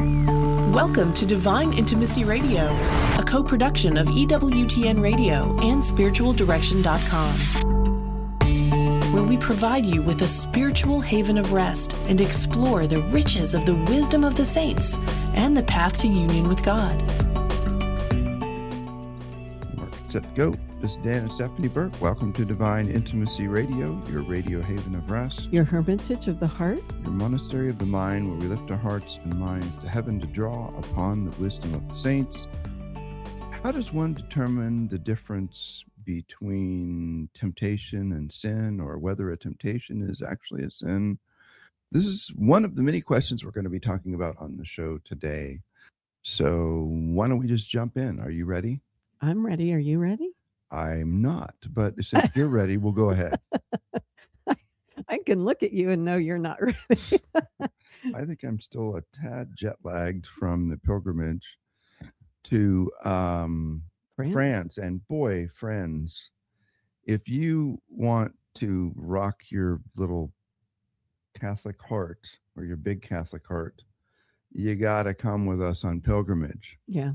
Welcome to Divine Intimacy Radio, a co-production of EWTN Radio and SpiritualDirection.com, where we provide you with a spiritual haven of rest and explore the riches of the wisdom of the saints and the path to union with God. Set go. This is Dan and Stephanie Burke. Welcome to Divine Intimacy Radio, your radio haven of rest, your hermitage of the heart, your monastery of the mind, where we lift our hearts and minds to heaven to draw upon the wisdom of the saints. How does one determine the difference between temptation and sin, or whether a temptation is actually a sin? This is one of the many questions we're going to be talking about on the show today. So why don't we just jump in? Are you ready? I'm ready. Are you ready? I'm not, but since you're ready, we'll go ahead. I can look at you and know you're not ready. I think I'm still a tad jet lagged from the pilgrimage to France. And boy, friends, if you want to rock your little Catholic heart or your big Catholic heart, you got to come with us on pilgrimage. Yeah.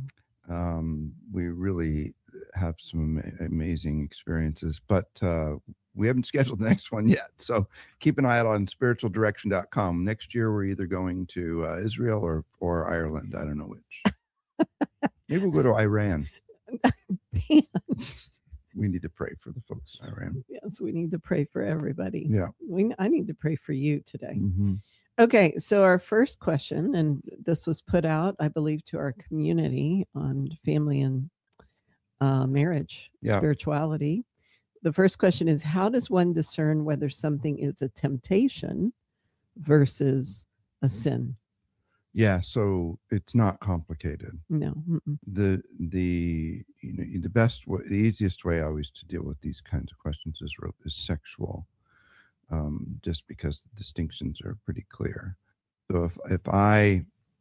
We really have some amazing experiences, but we haven't scheduled the next one yet. So keep an eye out on SpiritualDirection.com. Next year, we're either going to Israel or Ireland. I don't know which. Maybe we'll go to Iran. We need to pray for the folks in Iran. Yes, we need to pray for everybody. Yeah. I need to pray for you today. Mm-hmm. Okay, so our first question, and this was put out, I believe, to our community on family and marriage, spirituality. The first question is, how does one discern whether something is a temptation versus a sin? Yeah, so it's not complicated. No. Mm-mm. The best way, the easiest way always to deal with these kinds of questions is sexual. Just because the distinctions are pretty clear. So if I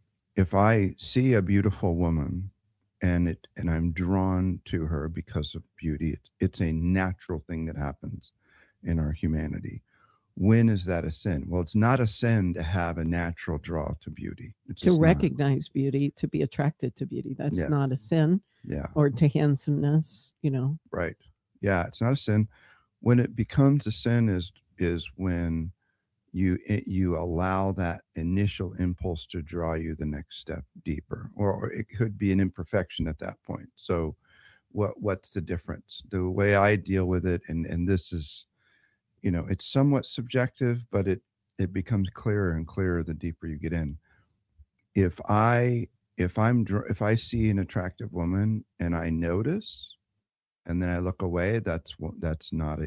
see a beautiful woman and I'm drawn to her because of beauty, it's a natural thing that happens in our humanity. When is that a sin? Well, it's not a sin to have a natural draw to beauty. It's to recognize beauty, to be attracted to beauty. That's not a sin. Yeah. Or to handsomeness, Right. Yeah, it's not a sin. When it becomes a sin is when you allow that initial impulse to draw you the next step deeper, or it could be an imperfection at that point. So what's the difference? The way I deal with it, and this is, it's somewhat subjective, but it becomes clearer and clearer the deeper you get in. If I see an attractive woman and I notice, and then I look away, it's not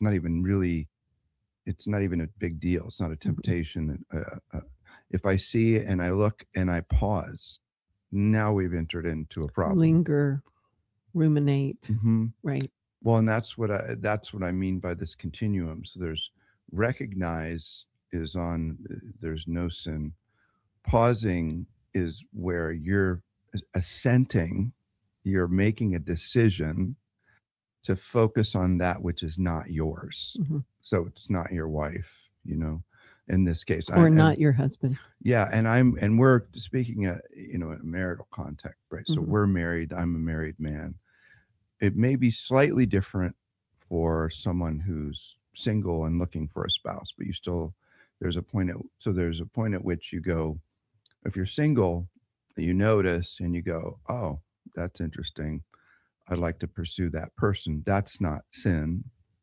even a big deal. It's not a temptation. If I see and I look and I pause, now we've entered into a problem. Linger, ruminate, mm-hmm. Right? Well, and that's what I mean by this continuum. So there's recognize is on. There's no sin. Pausing is where you're assenting. You're making a decision to focus on that which is not yours. Mm-hmm. So it's not your wife, in this case. Or not your husband. Yeah. And we're speaking, in a marital context, right? Mm-hmm. So we're married. I'm a married man. It may be slightly different for someone who's single and looking for a spouse, but there's a point at which you go, if you're single, you notice and you go, oh, that's interesting. I'd like to pursue that person. That's not sin.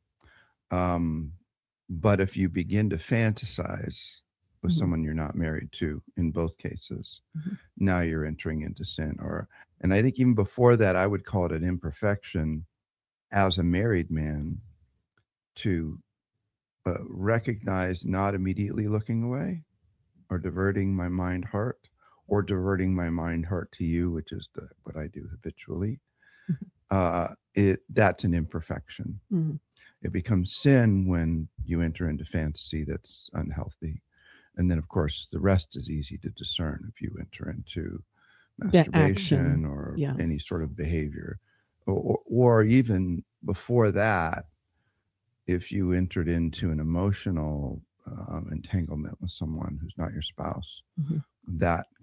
But if you begin to fantasize with mm-hmm. someone you're not married to, in both cases, mm-hmm. now you're entering into sin. And I think even before that, I would call it an imperfection as a married man to recognize not immediately looking away or diverting my mind heart or diverting my mind heart to you, which is what I do habitually. Mm-hmm. That's an imperfection. Mm-hmm. It becomes sin when you enter into fantasy that's unhealthy. And then, of course, the rest is easy to discern if you enter into masturbation or any sort of behavior. Or even before that, if you entered into an emotional entanglement with someone who's not your spouse, mm-hmm. that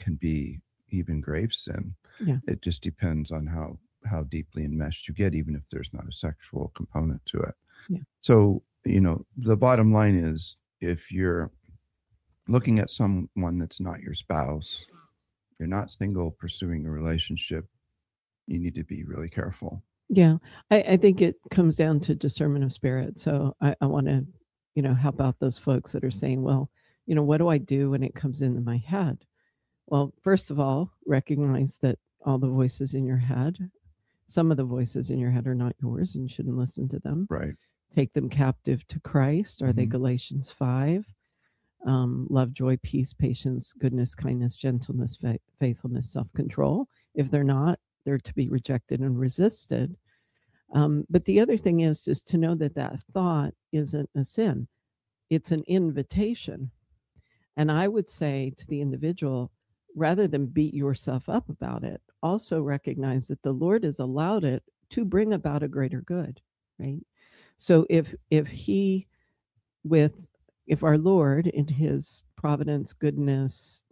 can be even grave sin. Yeah. It just depends on how deeply enmeshed you get, even if there's not a sexual component to it. Yeah. So, the bottom line is, if you're looking at someone that's not your spouse, you're not single, pursuing a relationship, you need to be really careful. Yeah. I think it comes down to discernment of spirit. So I want to, help out those folks that are saying, well, what do I do when it comes into my head? Well, first of all, recognize that all the voices in your head, some of the voices in your head are not yours and you shouldn't listen to them. Right. Take them captive to Christ. Are they Galatians 5? Love, joy, peace, patience, goodness, kindness, gentleness, faithfulness, self-control. If they're not, they're to be rejected and resisted. But the other thing is to know that thought isn't a sin. It's an invitation. And I would say to the individual, rather than beat yourself up about it, also recognize that the Lord has allowed it to bring about a greater good, right? So if our Lord in his providence, goodness,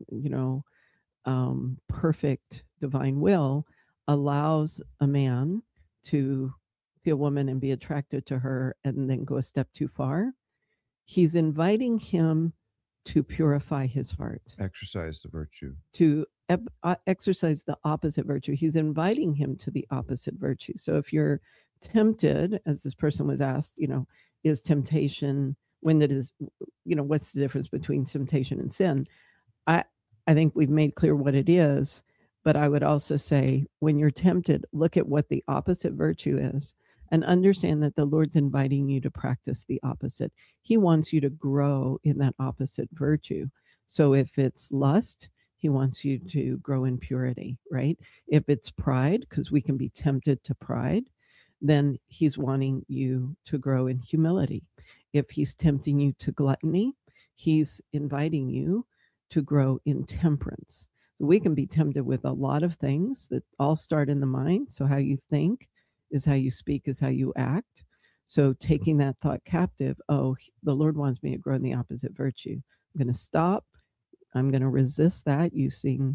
perfect divine will allows a man to see a woman and be attracted to her and then go a step too far, he's inviting him to purify his heart, exercise the virtue, to exercise the opposite virtue. He's inviting him to the opposite virtue. So if you're tempted, as this person was asked, is temptation, when it is, what's the difference between temptation and sin? I think we've made clear what it is, but I would also say, when you're tempted, look at what the opposite virtue is and understand that the Lord's inviting you to practice the opposite. He wants you to grow in that opposite virtue. So if it's lust, he wants you to grow in purity, right? If it's pride, because we can be tempted to pride, then he's wanting you to grow in humility. If he's tempting you to gluttony, he's inviting you to grow in temperance. We can be tempted with a lot of things that all start in the mind. So how you think is how you speak, is how you act. So taking that thought captive, the Lord wants me to grow in the opposite virtue. I'm going to stop. I'm going to resist that using,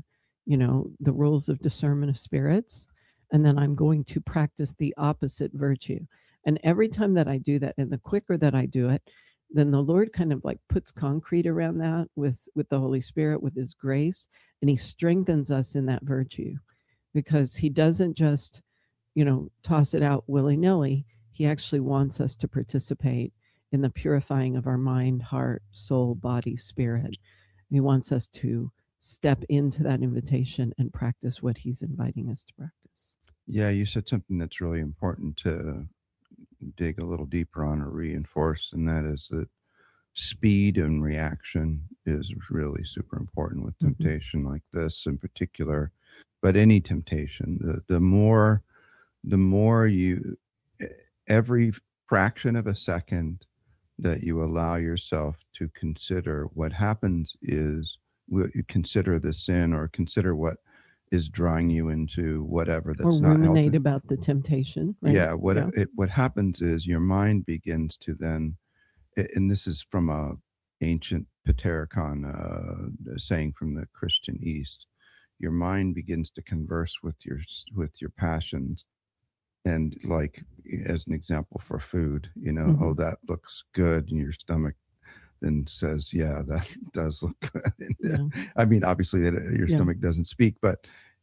the rules of discernment of spirits. And then I'm going to practice the opposite virtue. And every time that I do that, and the quicker that I do it, then the Lord kind of like puts concrete around that with the Holy Spirit, with his grace, and he strengthens us in that virtue, because he doesn't just, toss it out willy-nilly. He actually wants us to participate in the purifying of our mind, heart, soul, body, spirit. And he wants us to step into that invitation and practice what he's inviting us to practice. Yeah, you said something that's really important to dig a little deeper on or reinforce, and that is that speed and reaction is really super important with temptation like this in particular, but any temptation. The more you, every fraction of a second that you allow yourself to consider what happens is, you consider the sin or consider what is drawing you into whatever that's or not ruminate healthy. About the temptation, right? Yeah, what happens is your mind begins to then, and this is from a ancient Patericon saying from the Christian East, your mind begins to converse with your passions. And like, as an example for food, oh, that looks good, and your stomach then says, yeah, that does look good. And, I mean, obviously that your stomach doesn't speak, but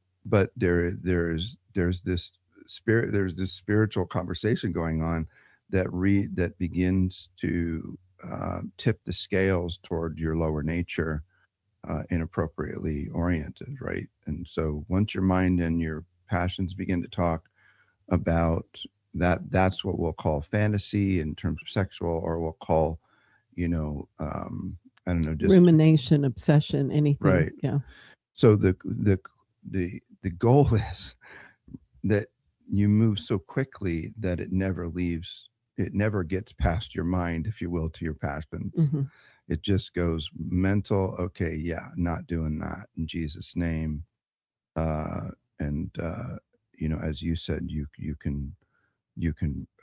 there's this spirit, there's this spiritual conversation going on that begins to tip the scales toward your lower nature, inappropriately oriented, right? And so once your mind and your passions begin to talk about that's what we'll call fantasy in terms of sexual, or we'll call, I don't know, just rumination, obsession, anything. Right. Yeah. So the goal is that you move so quickly that it never gets past your mind, if you will, to your passions. It just goes mental. Okay. Yeah. Not doing that in Jesus' name. As you said, you can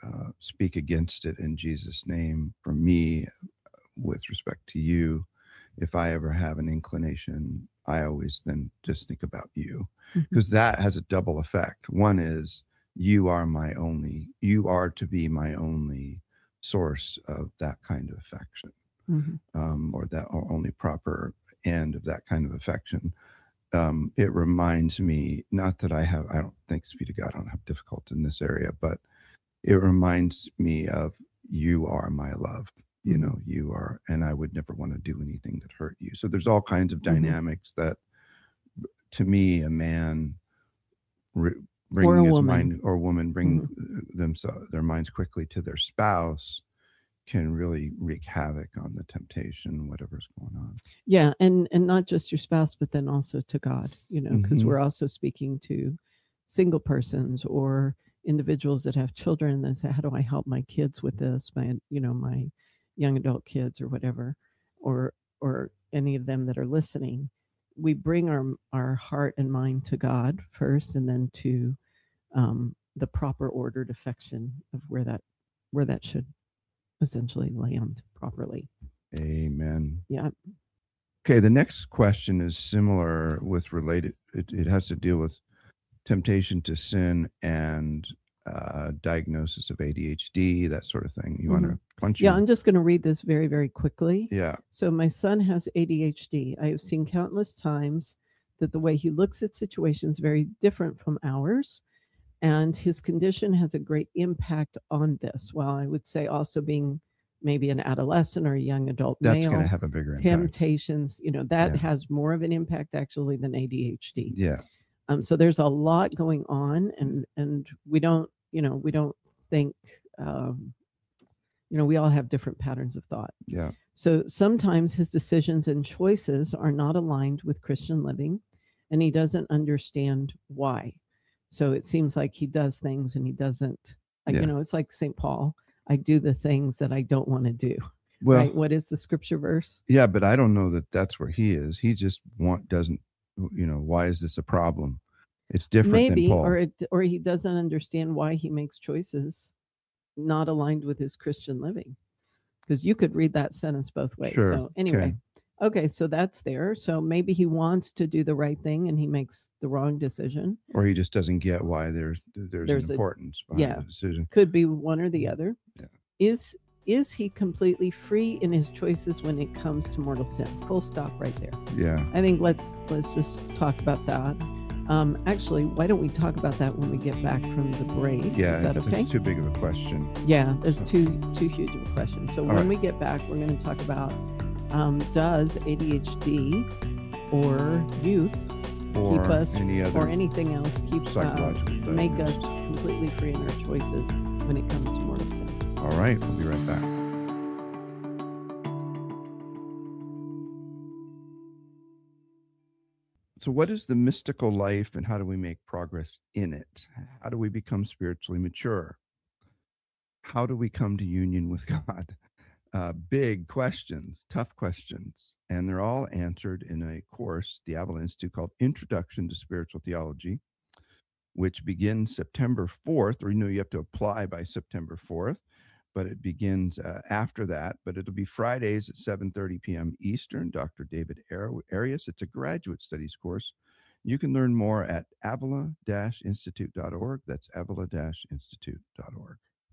speak against it in Jesus' name from me with respect to you. if I ever have an inclination, I always then just think about you, Mhm. because that has a double effect. One is you are to be my only source of that kind of affection, Mhm. or only proper end of that kind of affection. It reminds me, not that I don't, thanks be to God, I don't have difficulty in this area, but it reminds me of, you are my love. You Mhm. know, you are, and I would never want to do anything that hurt you. So there's all kinds of Mhm. dynamics that, to me, a man Or bringing a his woman. mind, or woman bring Mhm. their minds quickly to their spouse, can really wreak havoc on the temptation, whatever's going on. Yeah, and not just your spouse, but then also to God, you know, because Mhm. we're also speaking to single persons or individuals that have children that say, how do I help my kids with this, my young adult kids or whatever, or any of them that are listening. We bring our heart and mind to God first, and then to the proper ordered affection of where that should essentially land properly. Amen. Yeah. Okay, the next question is similar with related. It has to deal with temptation to sin and diagnosis of ADHD, that sort of thing. You want to punch? Yeah, I'm just going to read this very, very quickly. Yeah. So my son has ADHD. I have seen countless times that the way he looks at situations is very different from ours, and his condition has a great impact on this. Well, I would say also being maybe an adolescent or a young adult That's going to male, have a bigger impact. temptations, that Yeah. has more of an impact actually than ADHD. Yeah. So there's a lot going on, and we don't think, we all have different patterns of thought. Yeah. So sometimes his decisions and choices are not aligned with Christian living, and he doesn't understand why. So it seems like he does things and he doesn't, Yeah. it's like St. Paul, I do the things that I don't want to do. Well, right? What is the scripture verse? Yeah, but I don't know that that's where he is. He just doesn't, why is this a problem? It's different Maybe, than Paul. or he doesn't understand why he makes choices not aligned with his Christian living. Because you could read that sentence both ways. Sure. So anyway, okay, so that's there. So maybe he wants to do the right thing and he makes the wrong decision. Or he just doesn't get why there's an importance behind the decision. Could be one or the other. Yeah. Is he completely free in his choices when it comes to mortal sin? Full stop right there. Yeah. I think let's just talk about that. Actually, why don't we talk about that when we get back from the break? Yeah, is that okay? It's too big of a question. Yeah, it's too huge of a question. So when we get back, we're going to talk about does ADHD or youth keep us, or anything else keep make us completely free in our choices when it comes to mortal sin. All right, we'll be right back. So what is the mystical life and how do we make progress in it? How do we become spiritually mature? How do we come to union with God? Big questions, tough questions. And they're all answered in a course, the Avila Institute, called Introduction to Spiritual Theology, which begins September 4th, or you have to apply by September 4th, but it begins after that. But it'll be Fridays at 7:30 p.m. Eastern. Dr. David Arias. It's a graduate studies course. You can learn more at avila-institute.org. That's avila-institute.org.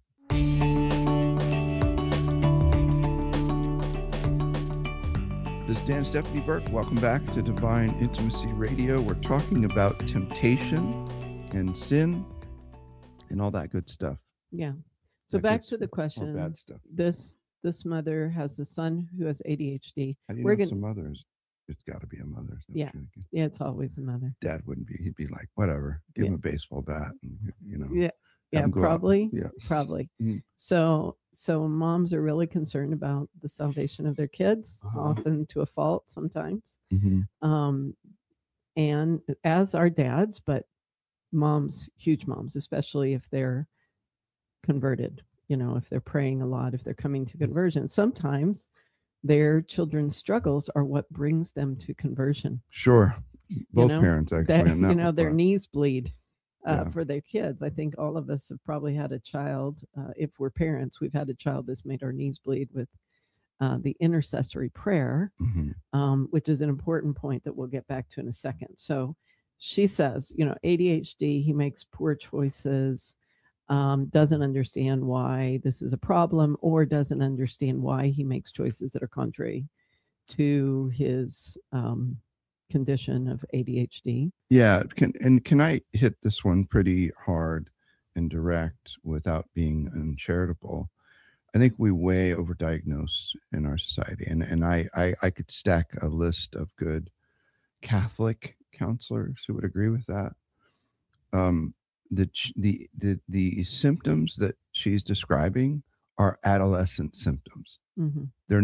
This is Dan Stephanie Burke. Welcome back to Divine Intimacy Radio. We're talking about temptation and sin and all that good stuff. Yeah. So back to the question. Bad stuff. This mother has a son who has ADHD. How do you know it's a mother? It's got to be a mother. Yeah, it's always a mother. Dad wouldn't be. He'd be like, whatever. Give him a baseball bat. And, Yeah, probably. Yeah, probably. Mm-hmm. So moms are really concerned about the salvation of their kids, often to a fault sometimes. Mm-hmm. And as are dads, but moms, huge moms, especially if they're converted, if they're praying a lot, if they're coming to conversion, sometimes their children's struggles are what brings them to conversion. Sure. Both parents actually. Their knees bleed for their kids. I think all of us have probably had a child. If we're parents, we've had a child that's made our knees bleed with the intercessory prayer, Mm-hmm. which is an important point that we'll get back to in a second. So she says, ADHD, he makes poor choices, doesn't understand why this is a problem, or doesn't understand why he makes choices that are contrary to his condition of ADHD. Yeah. Can I hit this one pretty hard and direct without being uncharitable? I think we way overdiagnose in our society. And I could stack a list of good Catholic counselors who would agree with that. The symptoms that she's describing are adolescent symptoms. Mm-hmm. They're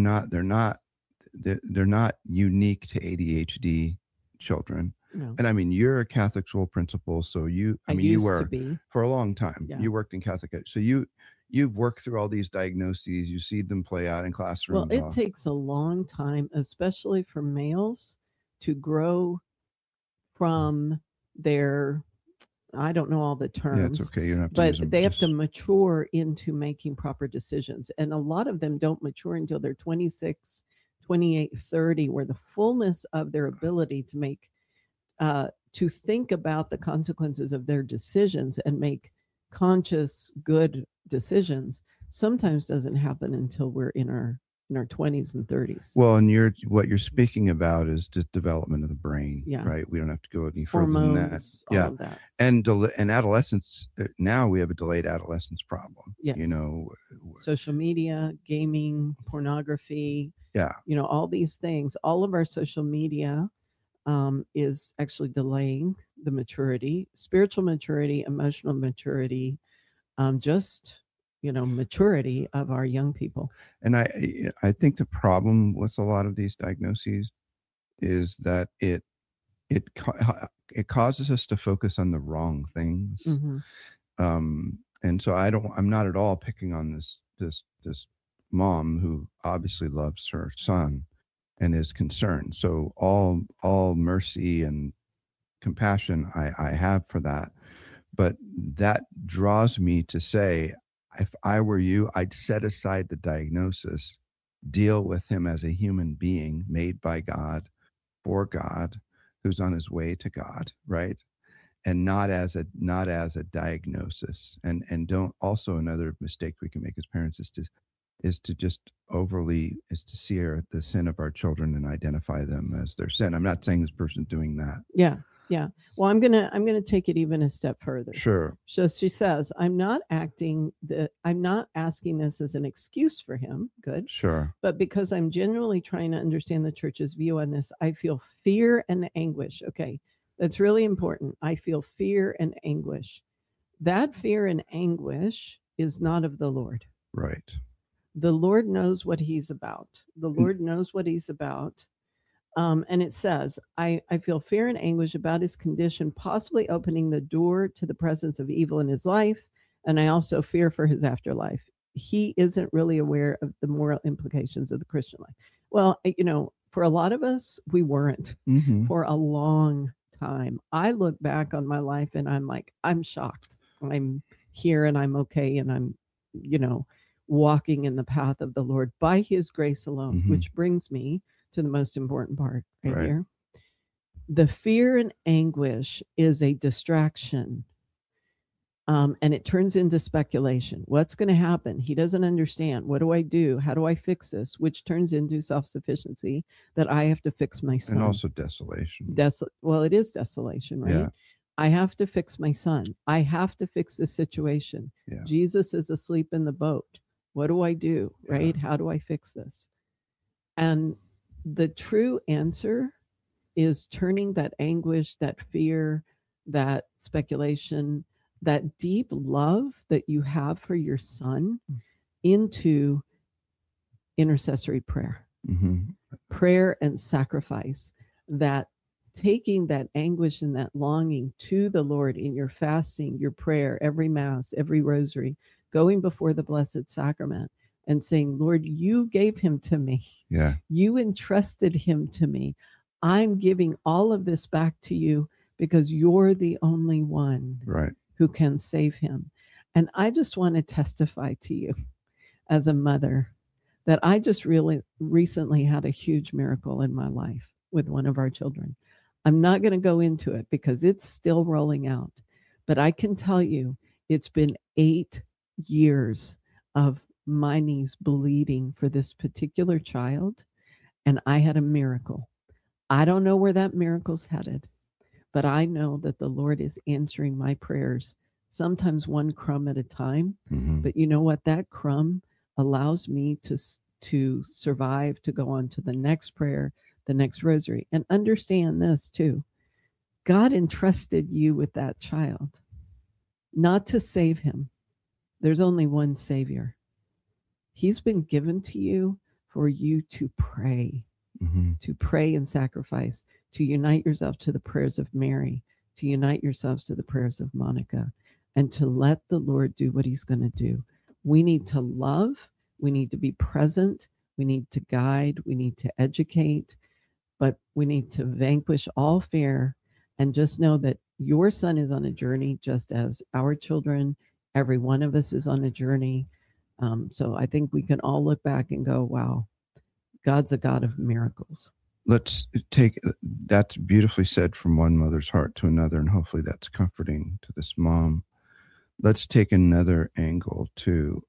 not unique to ADHD children. No. And I mean, you're a Catholic school principal, so you were for a long time. Yeah. You worked in Catholic, so you've worked through all these diagnoses. You see them play out in classrooms. Well, it takes a long time, especially for males, to grow from their, I don't know all the terms. Yeah, it's okay. You don't have to but use them. They have to mature into making proper decisions. And a lot of them don't mature until they're 26, 28, 30, where the fullness of their ability to make, to think about the consequences of their decisions and make conscious, good decisions sometimes doesn't happen until we're in our 20s and 30s. Well, and what you're speaking about is just development of the brain, right? We don't have to go any further Hormones, than that. Yeah, all of that. And adolescence, now we have a delayed adolescence problem. Yes. Social media, gaming, pornography. Yeah. All these things, all of our social media is actually delaying the maturity, spiritual maturity, emotional maturity, maturity of our young people. And I think the problem with a lot of these diagnoses is that it causes us to focus on the wrong things. Mm-hmm. And so I'm not at all picking on this mom who obviously loves her son and is concerned. So all mercy and compassion I have for that. But that draws me to say, if I were you, I'd set aside the diagnosis, deal with him as a human being made by God, for God, who's on his way to God, right? And not as a diagnosis. And don't, also another mistake we can make as parents is to see the sin of our children and identify them as their sin. I'm not saying this person's doing that. Yeah. Well, I'm gonna take it even a step further. Sure. So she says, I'm not asking this as an excuse for him. Good. Sure. But because I'm genuinely trying to understand the church's view on this, I feel fear and anguish. Okay. That's really important. I feel fear and anguish. That fear and anguish is not of the Lord. Right. The Lord knows what he's about. The Lord knows what he's about. And it says, I feel fear and anguish about his condition, possibly opening the door to the presence of evil in his life. And I also fear for his afterlife. He isn't really aware of the moral implications of the Christian life. Well, for a lot of us, we weren't for a long time. I look back on my life and I'm like, I'm shocked. I'm here and I'm okay. And I'm, walking in the path of the Lord by his grace alone, which brings me to the most important part right here. The fear and anguish is a distraction. And it turns into speculation. What's going to happen? He doesn't understand. What do I do? How do I fix this? Which turns into self-sufficiency, that I have to fix my son. And also desolation. Well, it is desolation, right? Yeah. I have to fix my son. I have to fix this situation. Yeah. Jesus is asleep in the boat. What do I do? Right? How do I fix this? And the true answer is turning that anguish, that fear, that speculation, that deep love that you have for your son into intercessory prayer, prayer and sacrifice, that taking that anguish and that longing to the Lord in your fasting, your prayer, every mass, every rosary, going before the Blessed Sacrament and saying, Lord, you gave him to me. Yeah. You entrusted him to me. I'm giving all of this back to you because you're the only one who can save him. And I just want to testify to you as a mother that I just really recently had a huge miracle in my life with one of our children. I'm not going to go into it because it's still rolling out, but I can tell you it's been 8 years of my knees bleeding for this particular child, and I had a miracle. I don't know where that miracle's headed, but I know that the Lord is answering my prayers, sometimes one crumb at a time. But you know what? That crumb allows me to survive, to go on to the next prayer, the next rosary. And understand this too. God entrusted you with that child, not to save him. There's only one Savior. He's been given to you for you to pray, to pray and sacrifice, to unite yourself to the prayers of Mary, to unite yourselves to the prayers of Monica, and to let the Lord do what he's going to do. We need to love. We need to be present. We need to guide. We need to educate. But we need to vanquish all fear and just know that your son is on a journey, just as our children, every one of us is on a journey. So I think we can all look back and go, wow, God's a God of miracles. Let's take, that's beautifully said, from one mother's heart to another, and hopefully that's comforting to this mom. Let's take another angle to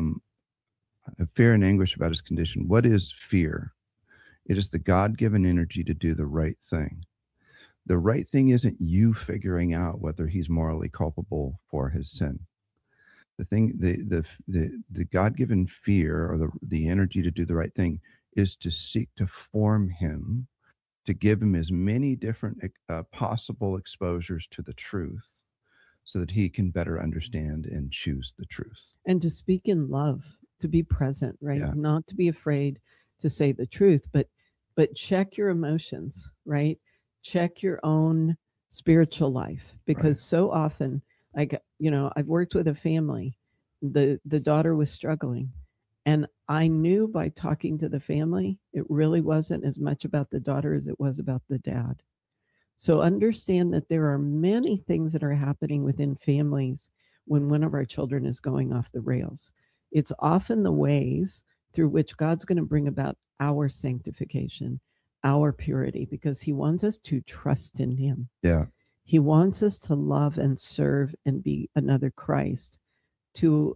fear and anguish about his condition. What is fear? It is the God-given energy to do the right thing. The right thing isn't you figuring out whether he's morally culpable for his sin. The thing, the God-given fear, or the energy to do the right thing, is to seek to form him, to give him as many different possible exposures to the truth, so that he can better understand and choose the truth. And to speak in love, to be present, right? Yeah. Not to be afraid to say the truth, but check your emotions, right? Check your own spiritual life, because so often, like, I've worked with a family, the daughter was struggling, and I knew by talking to the family, it really wasn't as much about the daughter as it was about the dad. So understand that there are many things that are happening within families when one of our children is going off the rails. It's often the ways through which God's going to bring about our sanctification, our purity, because he wants us to trust in him. Yeah. He wants us to love and serve and be another Christ, to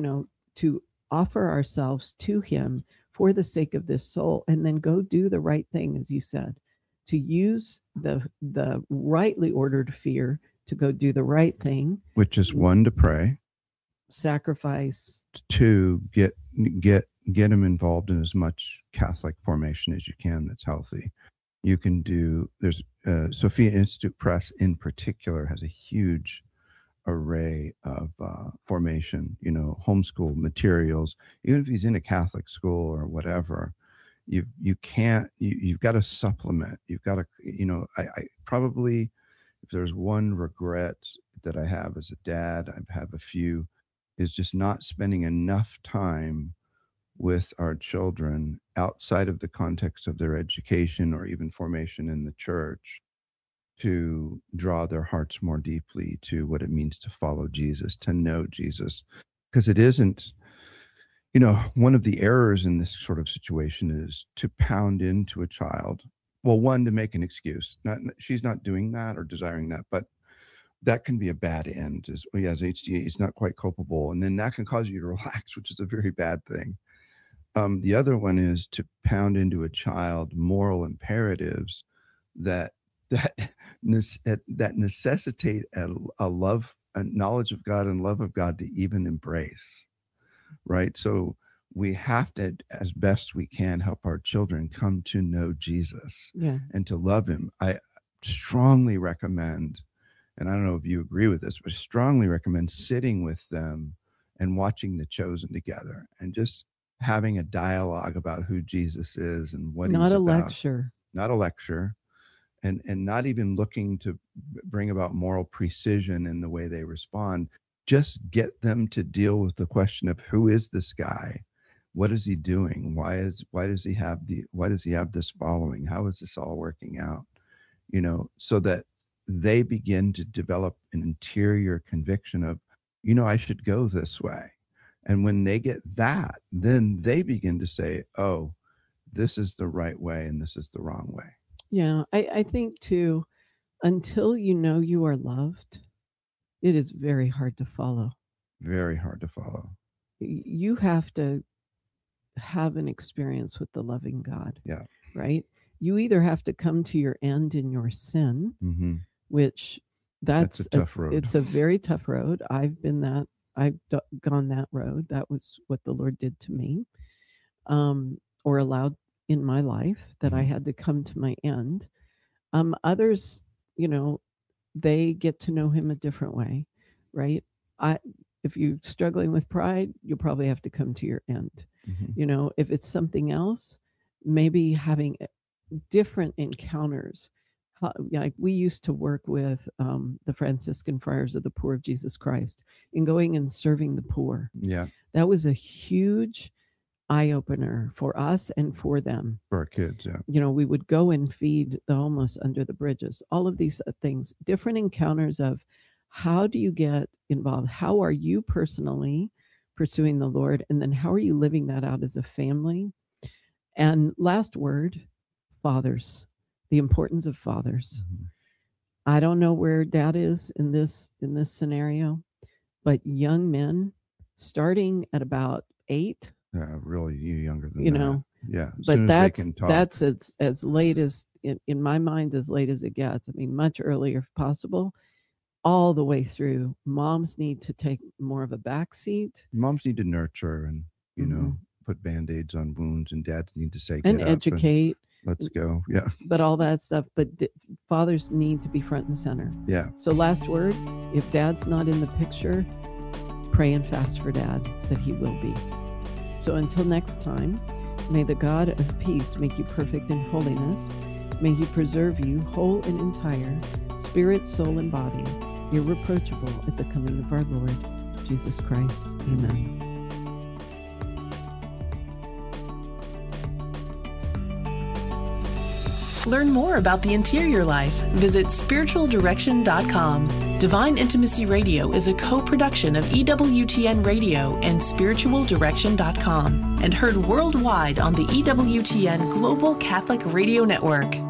offer ourselves to him for the sake of this soul, and then go do the right thing, as you said, to use the rightly ordered fear to go do the right thing, which is, 1, to pray, sacrifice, 2, get him involved in as much Catholic formation as you can that's healthy. You can do, there's Sophia Institute Press in particular has a huge array of formation, homeschool materials. Even if he's in a Catholic school or whatever, you've got to supplement. You've got to, I probably, if there's one regret that I have as a dad, I have a few, is just not spending enough time with our children outside of the context of their education or even formation in the church, to draw their hearts more deeply to what it means to follow Jesus, to know Jesus. Because it isn't, one of the errors in this sort of situation is to pound into a child. Well, one, to make an excuse. She's not doing that or desiring that, but that can be a bad end. He has HDA, he's not quite culpable. And then that can cause you to relax, which is a very bad thing. The other one is to pound into a child moral imperatives that necessitate a love, a knowledge of God and love of God to even embrace, right? So we have to, as best we can, help our children come to know Jesus and to love him. I strongly recommend, and I don't know if you agree with this, but I strongly recommend sitting with them and watching The Chosen together and just having a dialogue about who Jesus is and what he's about. Not a lecture. And not even looking to bring about moral precision in the way they respond. Just get them to deal with the question of, who is this guy? What is he doing? Why does he have this following? How is this all working out? So that they begin to develop an interior conviction of, I should go this way. And when they get that, then they begin to say, oh, this is the right way and this is the wrong way. Yeah. I think too, until you know you are loved, it is very hard to follow. Very hard to follow. You have to have an experience with the loving God. Yeah. Right? You either have to come to your end in your sin, which that's a tough road. It's a very tough road. I've gone that road. That was what the Lord did to me, or allowed in my life, that I had to come to my end. Others, they get to know him a different way, right? If you're struggling with pride, you'll probably have to come to your end. If it's something else, maybe having different encounters. Like we used to work with the Franciscan Friars of the Poor of Jesus Christ, and going and serving the poor. Yeah. That was a huge eye-opener for us and for them. For our kids, yeah. We would go and feed the homeless under the bridges. All of these things, different encounters of how do you get involved? How are you personally pursuing the Lord? And then how are you living that out as a family? And last word, fathers, the importance of fathers. I don't know where dad is in this scenario, but young men starting at about 8. Yeah, really younger than that. Yeah. But that's as late as, in my mind, as late as it gets. I mean, much earlier if possible, all the way through. Moms need to take more of a backseat. Moms need to nurture and, put Band-Aids on wounds, and dads need to say, and educate. Let's go. Yeah. But all that stuff. But fathers need to be front and center. Yeah. So last word, if dad's not in the picture, pray and fast for dad that he will be. So until next time, may the God of peace make you perfect in holiness. May he preserve you whole and entire, spirit, soul, and body, irreproachable at the coming of our Lord Jesus Christ. Amen. Learn more about the interior life. Visit spiritualdirection.com. Divine Intimacy Radio is a co-production of EWTN Radio and spiritualdirection.com and heard worldwide on the EWTN Global Catholic Radio Network.